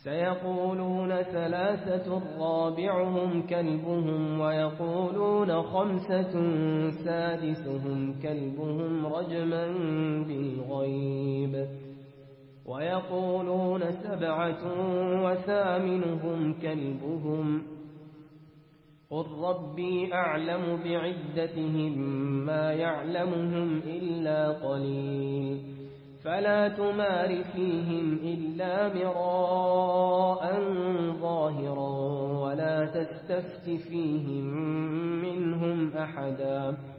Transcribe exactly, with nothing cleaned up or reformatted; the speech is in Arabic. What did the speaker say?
سيقولون ثلاثة رابعهم كلبهم ويقولون خمسة سادسهم كلبهم رجما بالغيب ويقولون سبعة وثامنهم كلبهم قل ربي أعلم بعدتهم ما يعلمهم إلا قليل فلا تمار فيهم إلا مراء ظاهرا ولا تستفت فيهم منهم أحدا